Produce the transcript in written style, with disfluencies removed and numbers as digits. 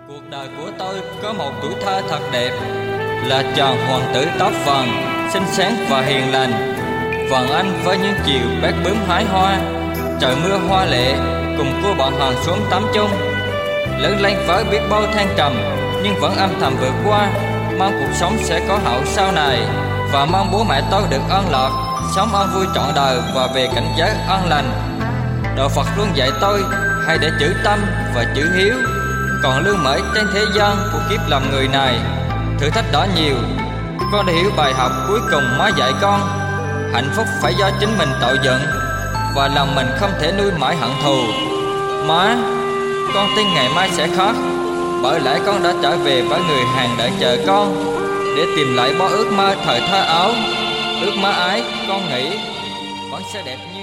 Cuộc đời của tôi có một tuổi thơ thật đẹp, là chàng hoàng tử tóc vàng, xinh xắn và hiền lành. Vàng anh với những chiều bát bướm hái hoa, trời mưa hoa lệ cùng cô bạn hàng xuống tắm chung. Lớn lên với biết bao thăng trầm, nhưng vẫn âm thầm vượt qua, mong cuộc sống sẽ có hậu sau này, và mong bố mẹ tôi được an lạc, sống an vui trọn đời và về cảnh giới an lành. Đạo Phật luôn dạy tôi hãy để chữ tâm và chữ hiếu, còn lương mới trên thế gian của kiếp làm người này. Thử thách đó nhiều, con đã hiểu bài học cuối cùng má dạy con. Hạnh phúc phải do chính mình tạo dựng, và lòng mình không thể nuôi mãi hận thù. Má, con tin ngày mai sẽ khác, bởi lẽ con đã trở về với người hàng đợi chờ con, để tìm lại bao ước mơ thời thơ áo. Ước mơ ấy con nghĩ vẫn sẽ đẹp như